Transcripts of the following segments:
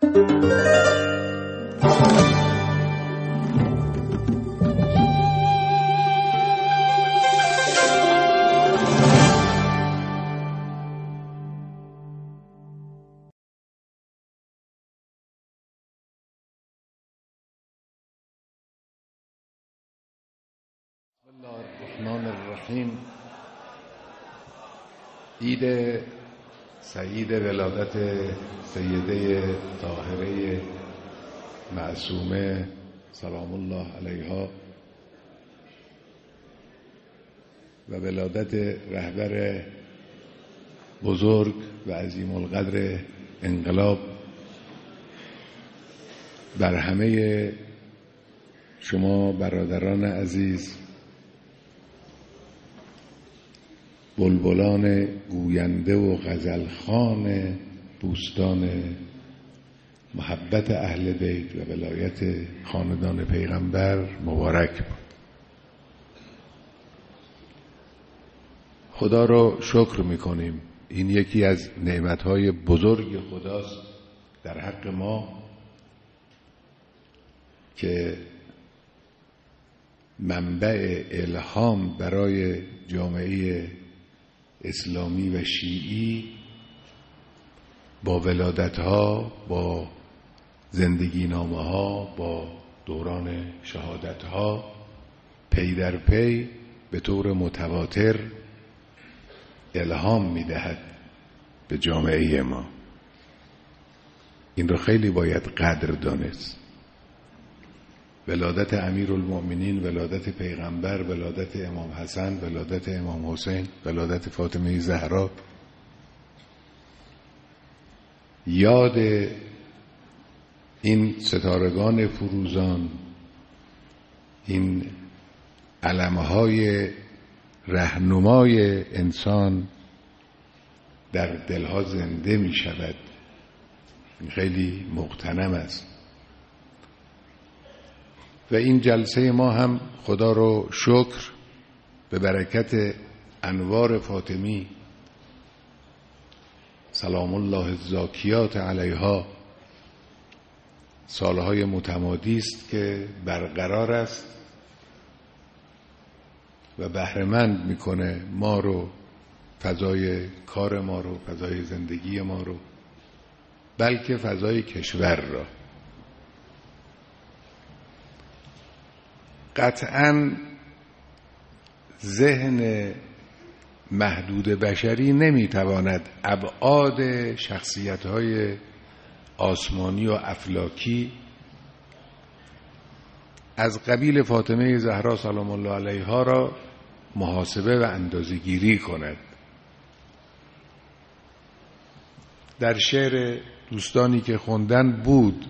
الرحمن الرحیم. عید سعید ولادت سیده طاهره معصومه سلام الله علیها و ولادت رهبر بزرگ و عظیم القدر انقلاب بر همه شما برادران عزیز، بلبلان گوینده و غزلخوان بوستان محبت اهل بیت و ولایت خاندان پیغمبر مبارک باد. خدا رو شکر میکنیم. این یکی از نعمتهای بزرگ خداست در حق ما که منبع الهام برای جامعه اسلامی و شیعی با ولادتها، با زندگی نامه ها، با دوران شهادتها پی در پی به طور متواتر الهام میدهد به جامعه ما. این رو خیلی باید قدر دانست. ولادت امیرالمؤمنین، ولادت پیغمبر، ولادت امام حسن، ولادت امام حسین، ولادت فاطمه زهرا، یاد این ستارگان فروزان، این علمهای رهنمای انسان در دلها زنده می شود. این خیلی مغتنم است. و این جلسه ما هم خدا رو شکر به برکت انوار فاطمی سلام الله الزاکیات علیها سالهای متمادی است که برقرار است و بهره‌مند میکنه ما رو، فضای کار ما رو، فضای زندگی ما رو، بلکه فضای کشور را. قطعاً ذهن محدود بشری نمیتواند ابعاد شخصیت‌های آسمانی و افلاکی از قبیل فاطمه زهرا سلام الله علیها را محاسبه و اندازه‌گیری کند. در شعر دوستانی که خوندن بود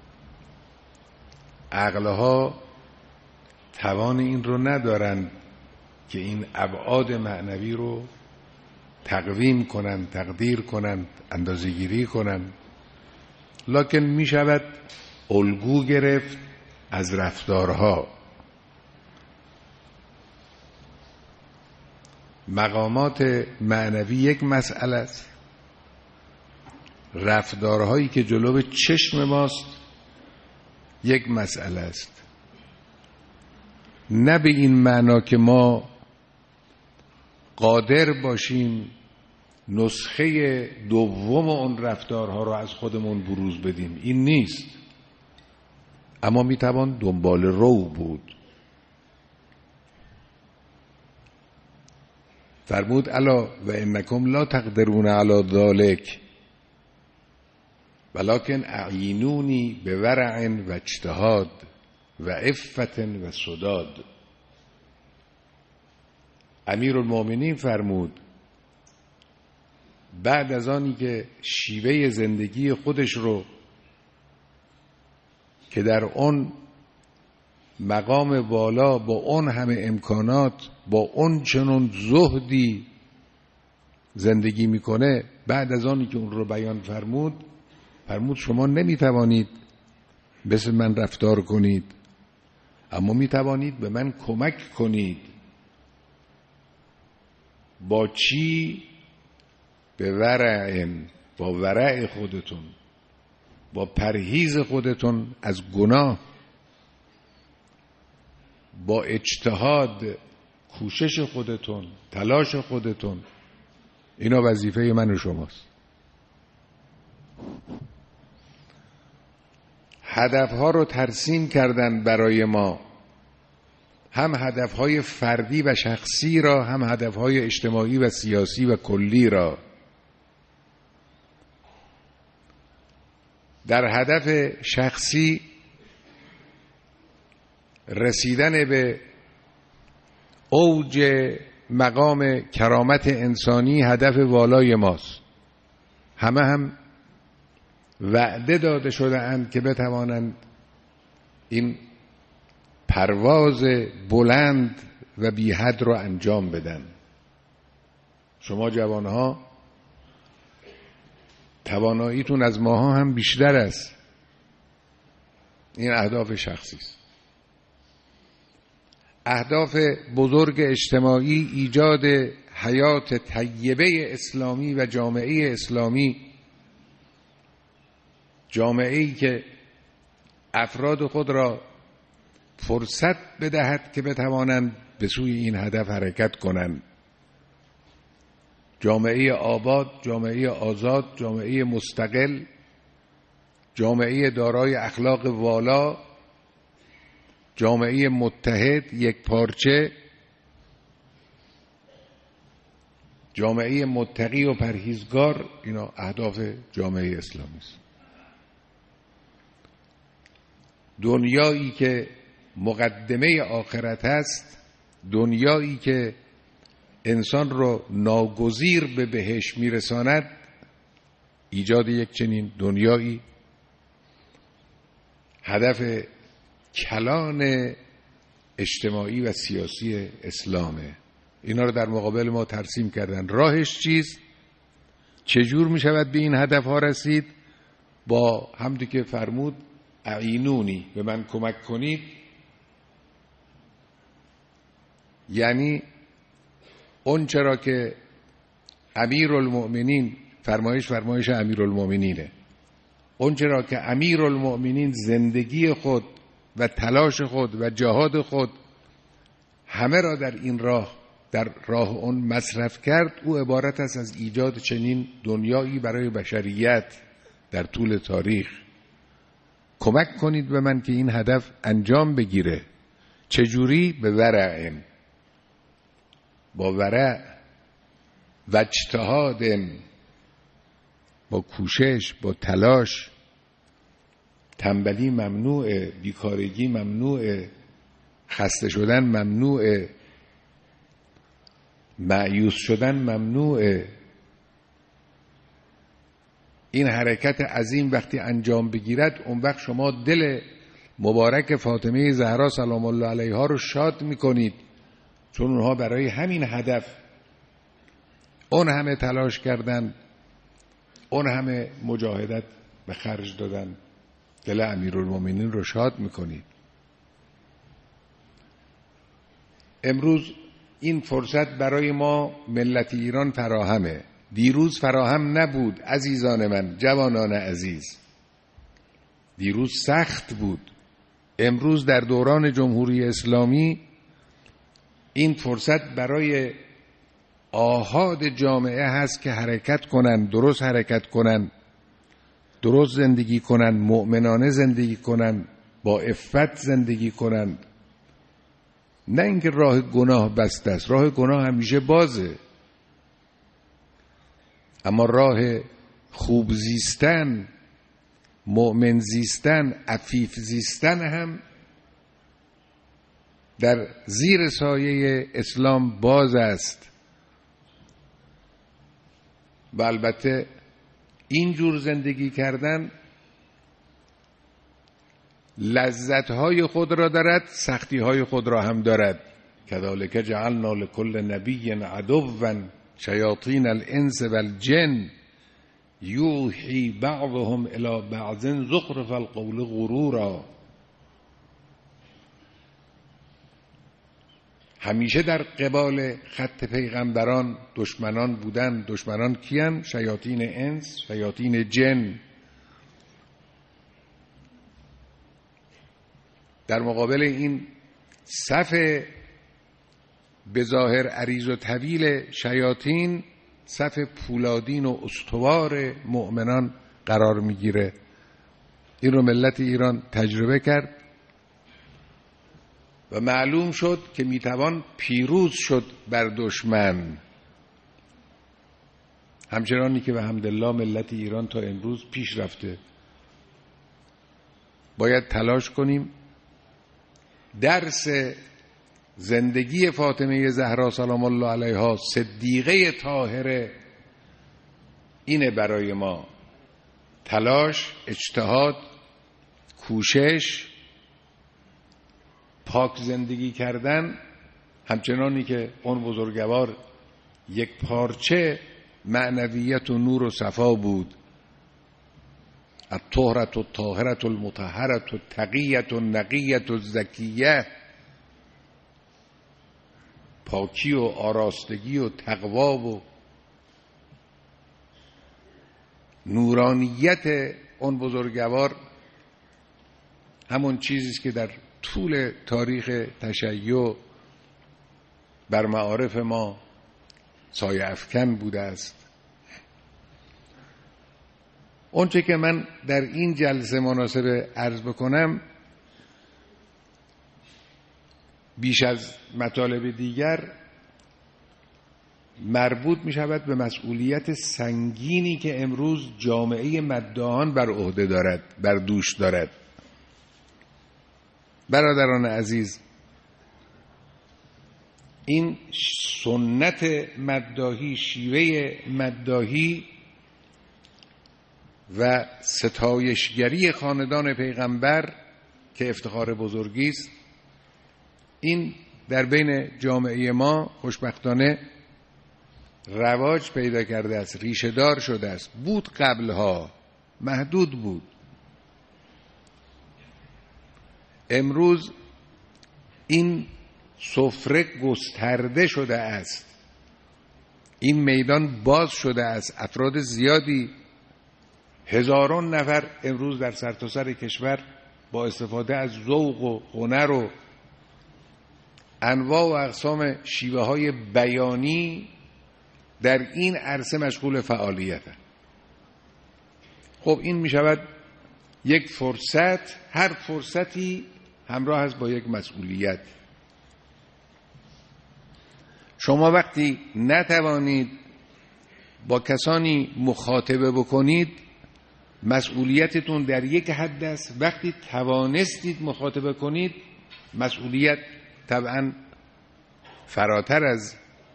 عقلها توان این رو ندارند که این ابعاد معنوی رو تقویم کنند، تقدیر کنند، اندازه‌گیری کنند، لکن می شود الگو گرفت از رفتارها. مقامات معنوی یک مسئله است، رفتارهایی که جلو چشم ماست یک مسئله است. نه به این معنا که ما قادر باشیم نسخه دوم اون رفتارها رو از خودمون بروز بدیم، این نیست. اما میتوان دنبال رو بود. فرمود الا و انکم لا تقدرون علی ذلک ولکن اعینونی بورع و اجتهاد و عفت و سداد. امیرالمؤمنین فرمود بعد از آنی که شیوه زندگی خودش رو که در اون مقام بالا با اون همه امکانات با اون چنون زهدی زندگی میکنه، بعد از آنی که اون رو بیان فرمود شما نمیتوانید مثل من رفتار کنید، اما میتوانید به من کمک کنید. با چی؟ به ورع، با ورع خودتون. با پرهیز خودتون از گناه، با اجتهاد، کوشش خودتون، تلاش خودتون، اینا وظیفه من و شماست. هدفها رو ترسیم کردن برای ما، هم هدفهای فردی و شخصی را، هم هدفهای اجتماعی و سیاسی و کلی را. در هدف شخصی رسیدن به اوج مقام کرامت انسانی هدف والای ماست. همه هم وعده داده شده اند که بتوانند این پرواز بلند و بی حد رو انجام بدن. شما جوانها تواناییتون از ماها هم بیشتر است. این اهداف شخصی است. اهداف بزرگ اجتماعی ایجاد حیات طیبه اسلامی و جامعه اسلامی، جامعه‌ای که افراد خود را فرصت بدهد که بتوانند به سوی این هدف حرکت کنند. جامعه آباد، جامعه آزاد، جامعه مستقل، جامعه دارای اخلاق والا، جامعه متحد، یک پارچه، جامعه متقی و پرهیزگار، اینا اهداف جامعه اسلامی است. دنیایی که مقدمه آخرت است، دنیایی که انسان رو ناگزیر به بهشت میرساند، ایجاد یک چنین دنیایی هدف کلان اجتماعی و سیاسی اسلامه. اینا رو در مقابل ما ترسیم کردن. راهش چیست؟ چجور می شود به این هدف ها رسید؟ با همونطور که فرمود اعینونی، به من کمک کنید، یعنی اون چرا که امیرالمؤمنین، فرمایش امیرالمؤمنینه، اون چرا که امیرالمؤمنین زندگی خود و تلاش خود و جهاد خود همه را در این راه، در راه اون مصرف کرد، او عبارت است از ایجاد چنین دنیایی برای بشریت در طول تاریخ. کمک کنید به من که این هدف انجام بگیره. چجوری؟ به ورع، با ورع و اجتهاد، با کوشش، با تلاش. تنبلی ممنوعه، بیکارگی ممنوعه، خسته شدن ممنوعه، مایوس شدن ممنوعه. این حرکت عظیم وقتی انجام بگیرد، اون وقت شما دل مبارک فاطمه زهرا سلام الله علیها رو شاد میکنید، چون اونها برای همین هدف اون همه تلاش کردن، اون همه مجاهدت به خرج دادن. دل امیرالمومنین رو شاد میکنید. امروز این فرصت برای ما ملت ایران فراهمه. دیروز فراهم نبود عزیزان من، جوانان عزیز. دیروز سخت بود. امروز در دوران جمهوری اسلامی این فرصت برای آحاد جامعه هست که حرکت کنن، درست حرکت کنن، درست زندگی کنن، مؤمنانه زندگی کنن، با عفت زندگی کنن. نه اینکه راه گناه بسته است، راه گناه همیشه بازه، اما راه خوب زیستن، مؤمن زیستن، عفیف زیستن هم در زیر سایه اسلام باز است. و البته اینجور زندگی کردن لذت‌های خود را دارد، سختی‌های خود را هم دارد. کذالک جعلنا لكل نبی عدوا شیاطین الانس والجن یوحی بعضهم الی بعض زخرف القول غرورا. همیشه در قبال خط پیغمبران دشمنان بودن. دشمنان کیان؟ شیاطین انس، شیاطین جن. در مقابل این صف به ظاهر عریض و طویل شیاطین صف پولادین و استوار مؤمنان قرار میگیره. این رو ملت ایران تجربه کرد و معلوم شد که میتوان پیروز شد بر دشمن. همچنانی که به حمدالله ملت ایران تا امروز پیش رفته. باید تلاش کنیم درس زندگی فاطمه زهرا سلام الله علیها صدیقه طاهره اینه برای ما. تلاش، اجتهاد، کوشش، پاک زندگی کردن، همچنانی که اون بزرگوار یک پارچه معنویت و نور و صفا بود. الطهرة الطاهرة المطهرة التقیة النقیة الزکیه، پاکی و آراستگی و تقوا و نورانیت اون بزرگوار همون چیزی است که در طول تاریخ تشیع بر معارف ما سایه افکن بوده است. اونچه که من در این جلسه مناسب عرض بکنم بیش از مطالب دیگر مربوط می شود به مسئولیت سنگینی که امروز جامعه مداحان بر عهده دارد، بر دوش دارد. برادران عزیز، این سنت مداحی، شیوه مداحی و ستایشگری خاندان پیغمبر که افتخار بزرگی است، این در بین جامعه ما خوشبختانه رواج پیدا کرده است، ریشه دار شده است. بود قبلها محدود بود، امروز این سفره گسترده شده است، این میدان باز شده است. افراد زیادی، هزاران نفر امروز در سرتاسر کشور با استفاده از ذوق و هنر و انواع و اقسام شیوه های بیانی در این عرصه مشغول فعالیتند. خب این می شود یک فرصت، هر فرصتی همراه است با یک مسئولیت. شما وقتی نتوانید با کسانی مخاطبه بکنید مسئولیتتون در یک حد است، وقتی توانستید مخاطبه کنید مسئولیت طبعا فراتر از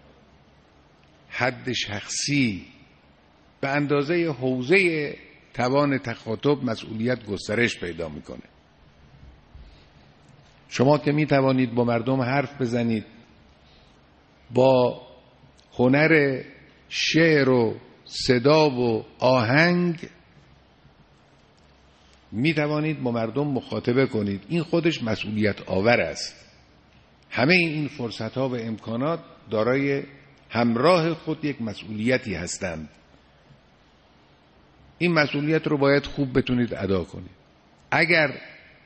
حد شخصی به اندازه حوزه توان تخاطب مسئولیت گسترش پیدا میکنه. شما که میتوانید با مردم حرف بزنید، با هنر شعر و صدا و آهنگ میتوانید با مردم مخاطبه کنید، این خودش مسئولیت آور است. همه این فرصت ها و امکانات دارای همراه خود یک مسئولیتی هستند. این مسئولیت رو باید خوب بتونید ادا کنید. اگر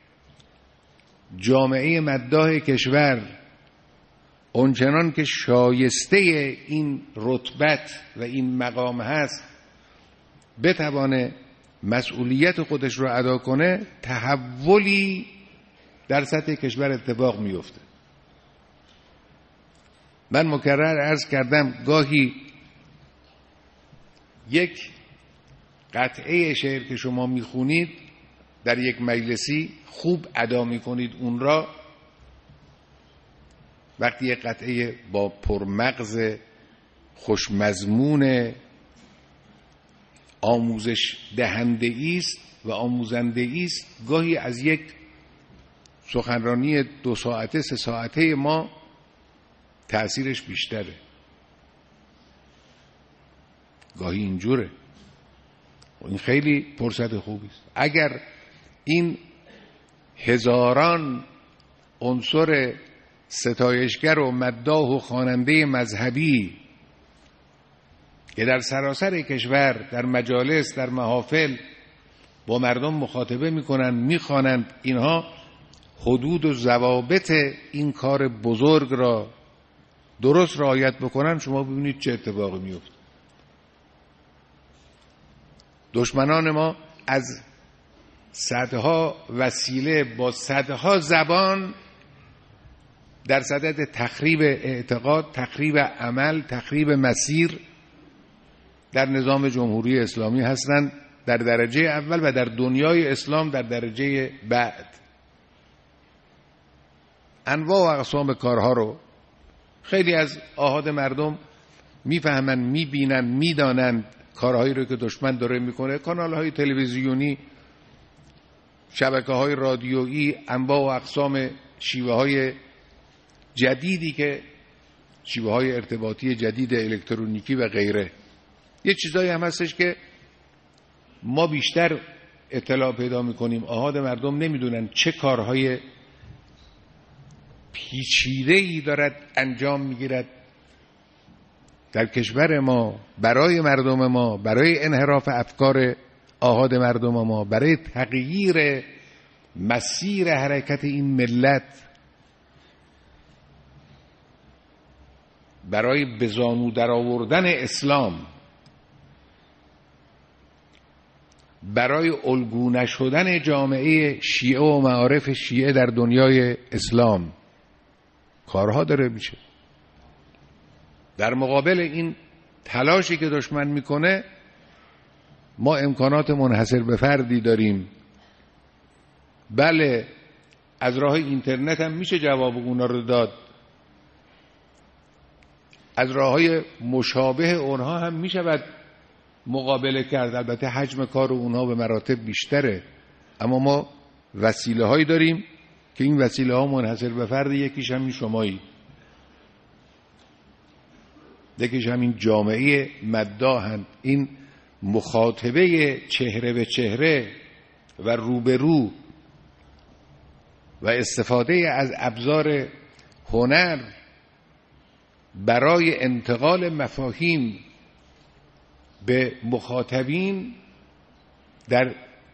جامعه مداح کشور اونچنان که شایسته این رتبت و این مقام هست بتوانه مسئولیت خودش رو ادا کنه، تحولی در سطح کشور اتفاق میفته. من مکرر عرض کردم گاهی یک قطعه شعر که شما میخونید در یک مجلسی خوب ادا میکنید اون را، وقتی یک قطعه با پرمغز خوشمضمون آموزش دهنده است و آموزنده است، گاهی از یک سخنرانی 2 ساعته 3 ساعته ما تأثیرش بیشتره. گاهی اینجوره. این خیلی فرصت خوبی است. اگر این هزاران عنصر ستایشگر و مداح و خواننده مذهبی که در سراسر کشور در مجالس، در محافل با مردم مخاطبه میکنن، میخوانند، اینها حدود و ضوابط این کار بزرگ را درست رعایت بکنن، شما ببینید چه اتفاقی میفته. دشمنان ما از صدها وسیله با صدها زبان در صدد تخریب اعتقاد، تخریب عمل، تخریب مسیر در نظام جمهوری اسلامی هستند، در درجه اول و در دنیای اسلام در درجه بعد. انواع و اقسام کارها رو خیلی از آحاد مردم میفهمن، میبینن، میدانند کارهایی رو که دشمن داره میکنه. کانالهای تلویزیونی، شبکه‌های رادیویی، انواع و اقسام شیوه‌های جدیدی که شیوه‌های ارتباطی جدید الکترونیکی و غیره. یه چیزایی هم هستش که ما بیشتر اطلاع پیدا میکنیم، آحاد مردم نمیدونن چه کارهای پیچیده‌ای دارد انجام میگیرد در کشور ما، برای مردم ما، برای انحراف افکار آحاد مردم ما، برای تغییر مسیر حرکت این ملت، برای بزانو در آوردن اسلام، برای الگو نشدن جامعه شیعه و معارف شیعه در دنیای اسلام کارها داره میشه. در مقابل این تلاشی که دشمن میکنه ما امکانات منحصر به فردی داریم. بله، از راه اینترنت هم میشه جواب اونا رو داد، از راههای مشابه اونها هم میشود مقابله کرد. البته حجم کار اونها به مراتب بیشتره، اما ما وسیله هایی داریم که این وسیله ها منحصر به فرد، یکیش همین شمایی، یکیش همین جامعه مداحند. این مخاطبه چهره به چهره و رو به رو و استفاده از ابزار هنر برای انتقال مفاهیم به مخاطبین در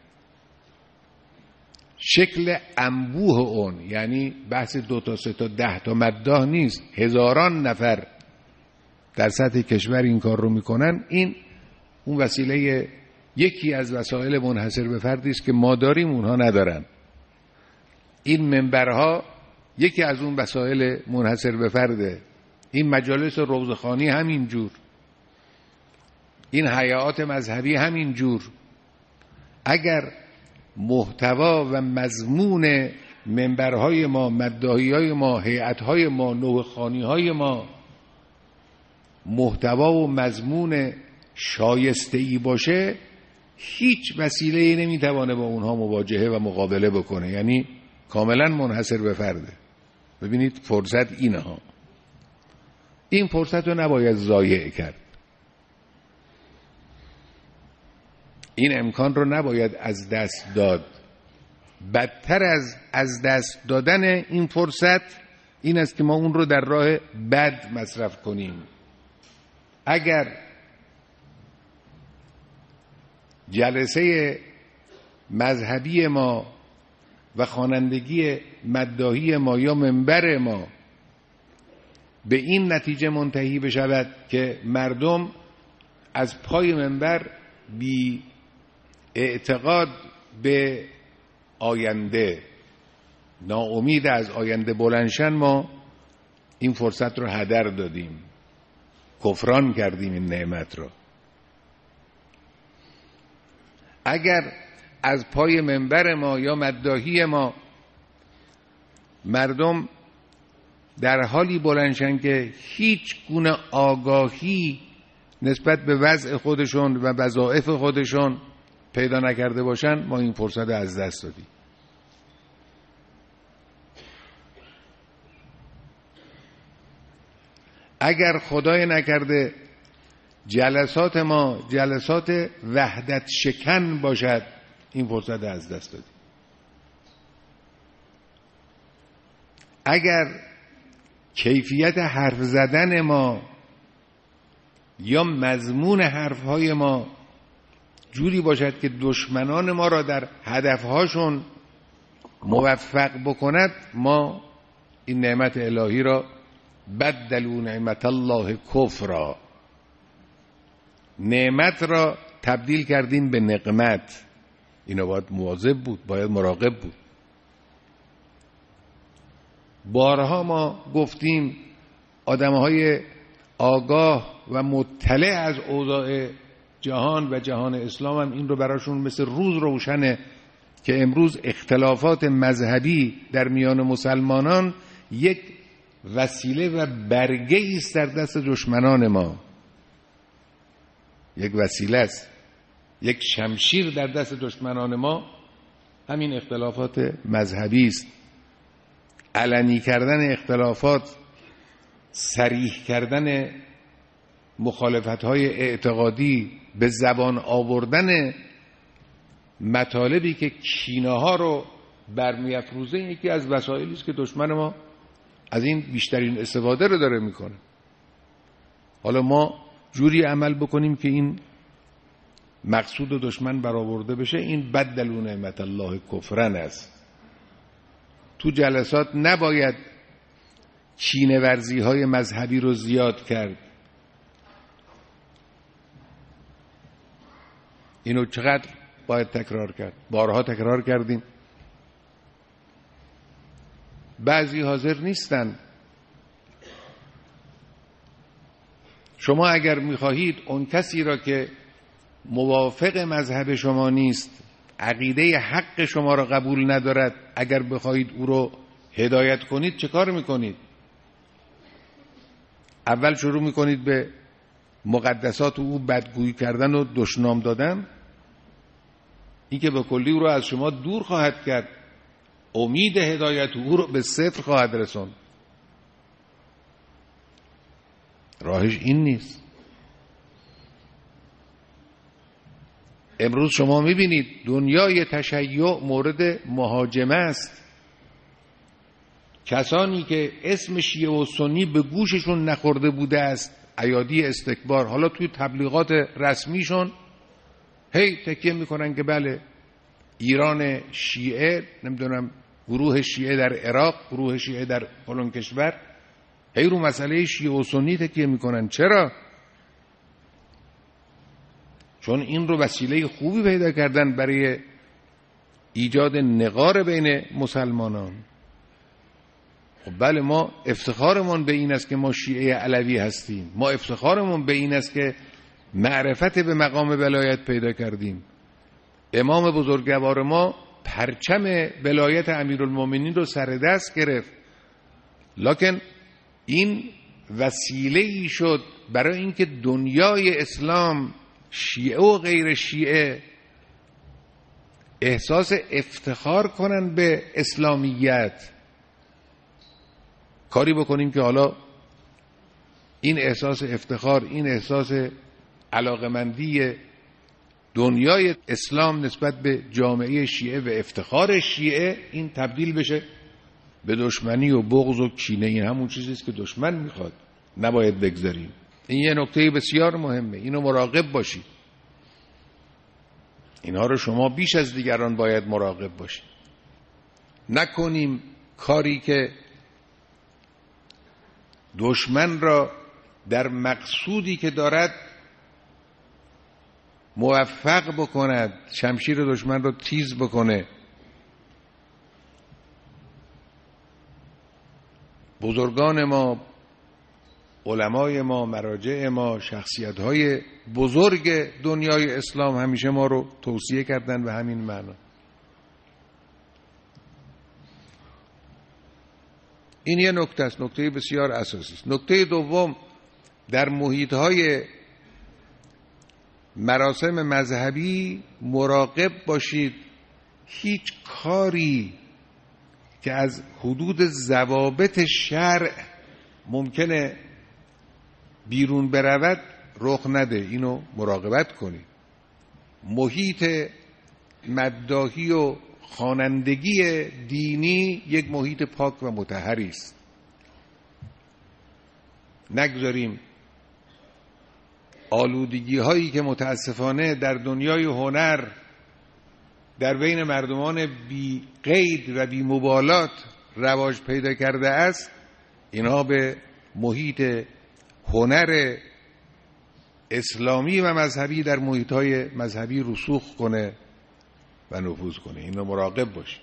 شکل انبوه اون، یعنی بحث 2 تا 3 تا 10 تا مداح نیست، هزاران نفر در سطح کشور این کار رو میکنن. این اون وسیله، یکی از وسایل منحصر به فردی است که ما داریم اونها ندارن. این منبرها یکی از اون وسایل منحصر به فرده. این مجالس روضه‌خوانی همین جور، این هیئات مذهبی همین جور. اگر محتوا و مضمون منبرهای ما، مداحیهای ما، هیئت‌های ما، نوحه‌خوانی‌های ما محتوا و مضمون شایسته‌ای باشه، هیچ وسیله‌ای نمیتوانه با اونها مواجهه و مقابله بکنه، یعنی کاملا منحصر به فرده. ببینید فرصت اینها، این فرصت رو نباید ضایع کرد، این امکان رو نباید از دست داد. بدتر از دست دادن این فرصت این است که ما اون رو در راه بد مصرف کنیم. اگر جلسه مذهبی ما و خوانندگی مداحی ما یا منبر ما به این نتیجه منتهی بشود که مردم از پای منبر بی اعتقاد به آینده، ناامید از آینده بلندشن، ما این فرصت رو هدر دادیم، کفران کردیم این نعمت رو. اگر از پای منبر ما یا مداحی ما مردم در حالی بلندشن که هیچ گونه آگاهی نسبت به وضع خودشون و وظایف خودشون پیدا نکرده باشن، ما این فرصت از دست دادیم. اگر خدای نکرده جلسات ما جلسات وحدت شکن باشد، این فرصت از دست دادیم. اگر کیفیت حرف زدن ما یا مضمون حرفهای ما جوری باشد که دشمنان ما را در هدفهاشون موفق بکند، ما این نعمت الهی را بدلوا نعمت الله کفرا، نعمت را تبدیل کردیم به نقمت. اینا باید مواظب بود، باید مراقب بود. بارها ما گفتیم آدمهای آگاه و مطلع از اوضاع جهان و جهان اسلام هم این رو براشون مثل روز روشنه که امروز اختلافات مذهبی در میان مسلمانان یک وسیله و برگه است در دست دشمنان ما، یک وسیله است، یک شمشیر در دست دشمنان ما، همین اختلافات مذهبی است. علنی کردن اختلافات، صریح کردن مخالفت‌های اعتقادی، به زبان آوردن مطالبی که کینه‌ها رو برمی‌افروزه، یکی از وسایلی است که دشمن ما از این بیشترین استفاده رو داره میکنه. حالا ما جوری عمل بکنیم که این مقصود دشمن برآورده بشه، این بدلوا نعمت الله کفرن است. تو جلسات نباید کینه ورزی های مذهبی رو زیاد کرد. اینو چقدر باید تکرار کرد؟ بارها تکرار کردیم. بعضی حاضر نیستن. شما اگر میخواهید اون کسی را که موافق مذهب شما نیست، عقیده حق شما را قبول ندارد، اگر بخواهید او رو هدایت کنید چه کار میکنید؟ اول شروع میکنید به مقدسات او بدگویی کردن و دشنام دادن. این که به کلی او را از شما دور خواهد کرد، امید هدایت او رو به صفر خواهد رسوند. راهش این نیست. امروز شما میبینید دنیای تشیع مورد مهاجمه است. کسانی که اسم شیعه و سنی به گوششون نخورده بوده است، ایادی استکبار، حالا توی تبلیغات رسمیشون هی تکیه میکنن که بله ایران شیعه، نمیدونم گروه شیعه در عراق، گروه شیعه در فلان کشور، هی رو مسئله شیعه و سنی تکیه میکنن. چرا؟ چون این رو وسیله خوبی پیدا کردن برای ایجاد نقار بین مسلمانان. خب بله، ما افتخارمون به این است که ما شیعه علوی هستیم، ما افتخارمون به این است که معرفت به مقام ولایت پیدا کردیم. امام بزرگوار ما پرچم ولایت امیرالمومنین رو سر دست گرفت، لکن این وسیله ای شد برای اینکه دنیای اسلام، شیعه و غیر شیعه، احساس افتخار کنن به اسلامیت. کاری بکنیم که حالا این احساس افتخار، این احساس علاقمندی دنیای اسلام نسبت به جامعه شیعه و افتخار شیعه، این تبدیل بشه به دشمنی و بغض و کینه. این همون چیزی است که دشمن میخواد، نباید بگذاریم. این یه نکته بسیار مهمه، اینو مراقب باشید. اینها رو شما بیش از دیگران باید مراقب باشید. نکنیم کاری که دشمن را در مقصودی که دارد موفق بکند، شمشیر دشمن را تیز بکنه. بزرگان ما، علمای ما، مراجع ما، شخصیت‌های بزرگ دنیای اسلام همیشه ما رو توصیه کردن به همین معنا. این یه نکته است، نکته بسیار اساسی است. نکته دوم، در محیط‌های مراسم مذهبی مراقب باشید هیچ کاری که از حدود ضوابط شرع ممکنه بیرون برود رخ نده. اینو مراقبت کنید. محیط مداحی و خوانندگی دینی یک محیط پاک و مطهری است. نگذاریم آلودگی هایی که متاسفانه در دنیای هنر در بین مردمان بی قید و بی مبالات رواج پیدا کرده است، اینها به محیط هنر اسلامی و مذهبی در محیط‌های مذهبی رسوخ کنه و نفوذ کنه. اینو مراقب باشید.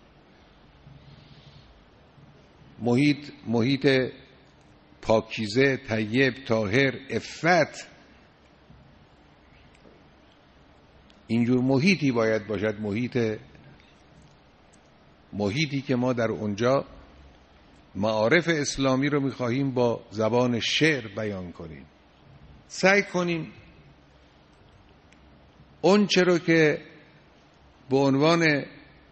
محیط پاکیزه، طیب، طاهر، عفت، اینجور محیطی باید باشد. محیطی که ما در اونجا معارف اسلامی رو می‌خواهیم با زبان شعر بیان کنیم. سعی کنیم اون چرا که به عنوان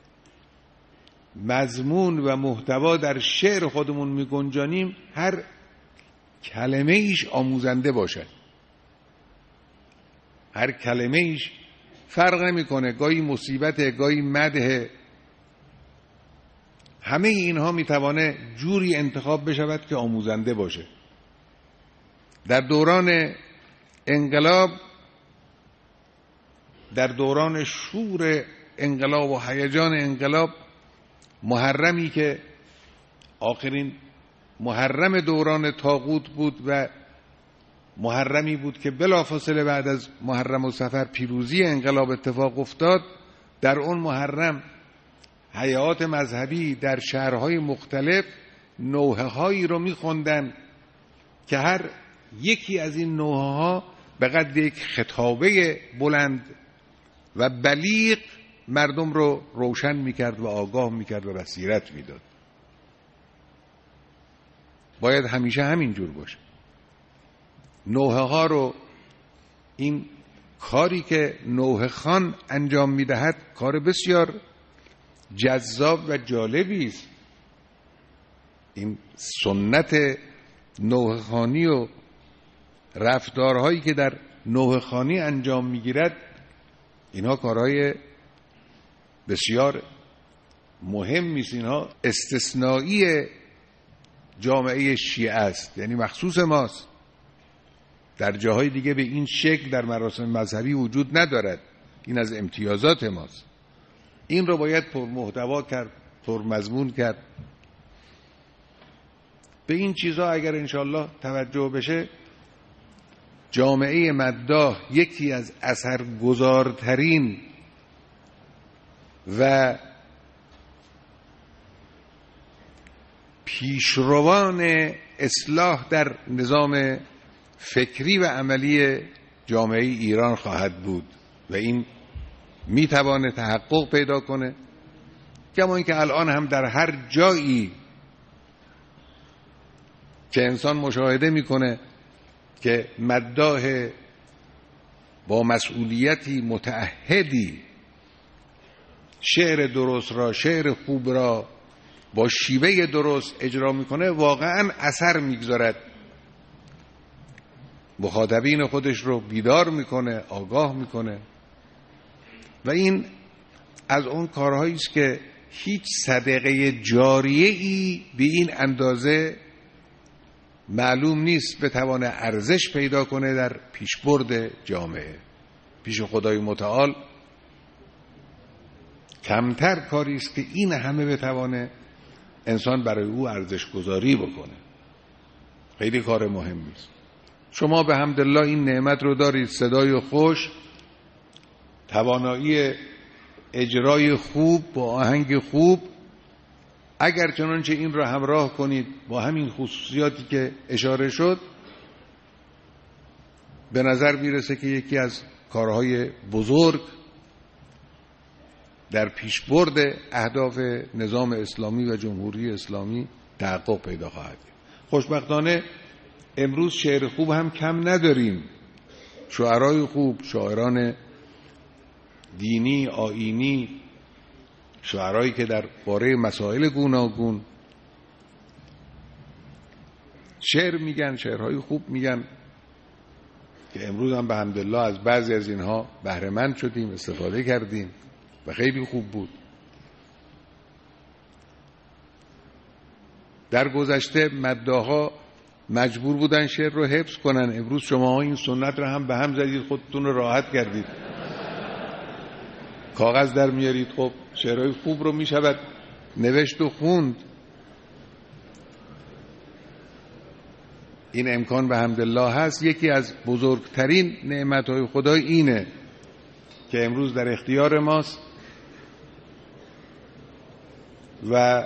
مضمون و محتوا در شعر خودمون می‌گنجانیم هر کلمه ایش آموزنده باشد. هر کلمه ایش فرق نمی‌کنه، گاهی مصیبت، گاهی مدح، همه اینها میتوانه جوری انتخاب بشود که آموزنده باشه. در دوران انقلاب، در دوران شور انقلاب و هیجان انقلاب، محرمی که آخرین محرم دوران طاغوت بود و محرمی بود که بلافاصله بعد از محرم و صفر پیروزی انقلاب اتفاق افتاد، در اون محرم هیئات مذهبی در شهرهای مختلف نوحه هایی رو میخوندن که هر یکی از این نوحه ها به قدر یک خطابه بلند و بلیغ مردم رو روشن میکرد و آگاه میکرد و بصیرت میداد. باید همیشه همین جور باشه. نوحه ها رو، این کاری که نوحه خوان انجام میدهد کار بسیار جذاب و جالبی است. این سنت نوحه خوانی و رفتارهایی که در نوحه خوانی انجام میگیرد، اینها کارهای بسیار مهمی است. اینها استثنایی جامعه شیعه است، یعنی مخصوص ماست. در جاهای دیگه به این شکل در مراسم مذهبی وجود ندارد. این از امتیازات ماست. این رو باید پرمحتوا کرد، پرمضمون کرد. به این چیزها اگر انشاءالله توجه بشه، جامعه مداح یکی از اثرگذارترین و پیشروان اصلاح در نظام فکری و عملی جامعه ایران خواهد بود و این میتوانه تحقق پیدا کنه. کما اینکه الان هم در هر جایی که انسان مشاهده میکنه که مداح با مسئولیتی متعهدی شعر درست را، شعر خوب را با شیوه درست اجرا میکنه، واقعا اثر میگذارد، مخاطبین خودش رو بیدار میکنه، آگاه میکنه. و این از اون کارهایی است که هیچ صدقه جاریه‌ای به این اندازه معلوم نیست بتوانه ارزش پیدا کنه در پیشبرد جامعه. پیش خدای متعال کمتر کاری است که این همه بتوانه انسان برای او ارزش گذاری بکنه. خیلی کار مهمی است. شما به حمدالله این نعمت رو دارید، صدای خوش، توانایی اجرای خوب با آهنگ خوب. اگر چنانچه این را همراه کنید با همین خصوصیاتی که اشاره شد، به نظر میرسه که یکی از کارهای بزرگ در پیشبرد اهداف نظام اسلامی و جمهوری اسلامی تحقق پیدا خواهد کرد. خوشبختانه امروز شعر خوب هم کم نداریم. شاعرای خوب، شاعران دینی، آیینی، شاعرایی که در باره مسائل گوناگون شعر میگن، شعرهای خوب میگن که امروز هم به حمدالله از بعضی از اینها بهره مند شدیم، استفاده کردیم و خیلی خوب بود. در گذشته مداحا مجبور بودن شعر رو حفظ کنن. امروز شما این سنت رو هم به هم زدید، خودتون رو راحت کردید. کاغذ در میارید، خب شعرهای خوب رو میشود نوشت و خوند. این امکان به حمدالله هست. یکی از بزرگترین نعمتهای خدا اینه که امروز در اختیار ماست و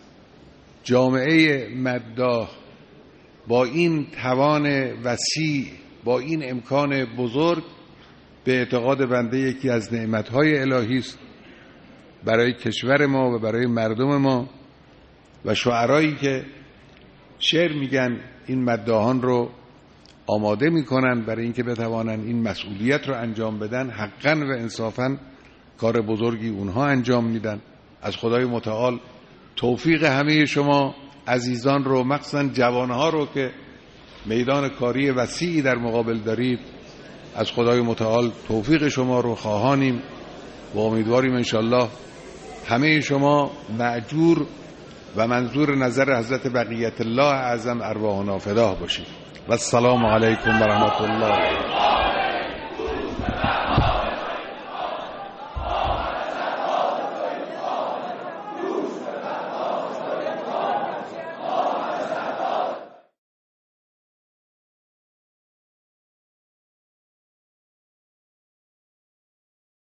جامعه مداح با این توان وسیع، با این امکان بزرگ، به اعتقاد بنده یکی از نعمتهای الهی است برای کشور ما و برای مردم ما. و شاعرایی که شعر میگن این مداحان رو آماده میکنن برای اینکه بتوانن این مسئولیت رو انجام بدن. حقاً و انصافاً کار بزرگی اونها انجام میدن. از خدای متعال توفیق همه شما عزیزان رو، مخصوصاً جوانها رو که میدان کاری وسیعی در مقابل دارید، از خدای متعال توفیق شما رو خواهانیم و امیدواریم انشالله همه شما مأجور و منظور نظر حضرت بقیت الله اعظم ارواحنا فداه باشید. و السلام علیکم و رحمت الله.